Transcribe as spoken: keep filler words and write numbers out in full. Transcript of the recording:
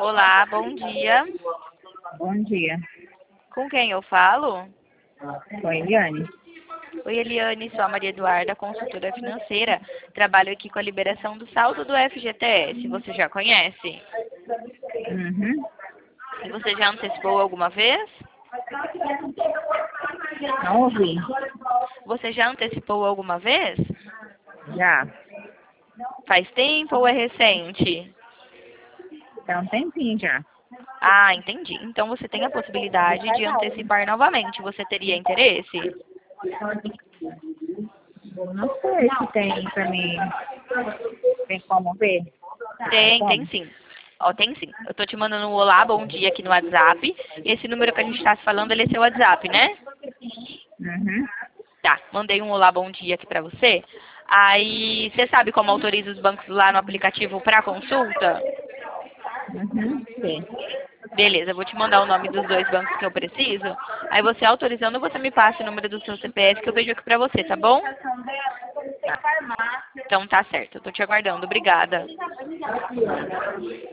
Olá, bom dia. Bom dia. Com quem eu falo? Oi, Eliane. Oi, Eliane, sou a Maria Eduarda, consultora financeira. Trabalho aqui com a liberação do saldo do F G T S. Você já conhece? Uhum. E você já antecipou alguma vez? Não ouvi. Você já antecipou alguma vez? Já. Faz tempo ou é recente? Tem um tempinho já. Ah, entendi. Então você tem a possibilidade de antecipar novamente. Você teria interesse? Não sei se tem pra mim. Tem como ver? Tem, Como? tem sim. Ó, tem sim. Eu tô te mandando um olá, bom dia aqui no WhatsApp. Esse número que a gente tá se falando, ele é seu WhatsApp, né? Uhum. Tá, mandei um olá, bom dia aqui pra você. Aí, você sabe como autoriza os bancos lá no aplicativo pra consulta? Uhum. Sim. Beleza, eu vou te mandar o nome dos dois bancos que eu preciso. Aí você autorizando, você me passa o número do seu C P F que eu vejo aqui pra você, tá bom? Então tá certo, eu tô te aguardando. Obrigada.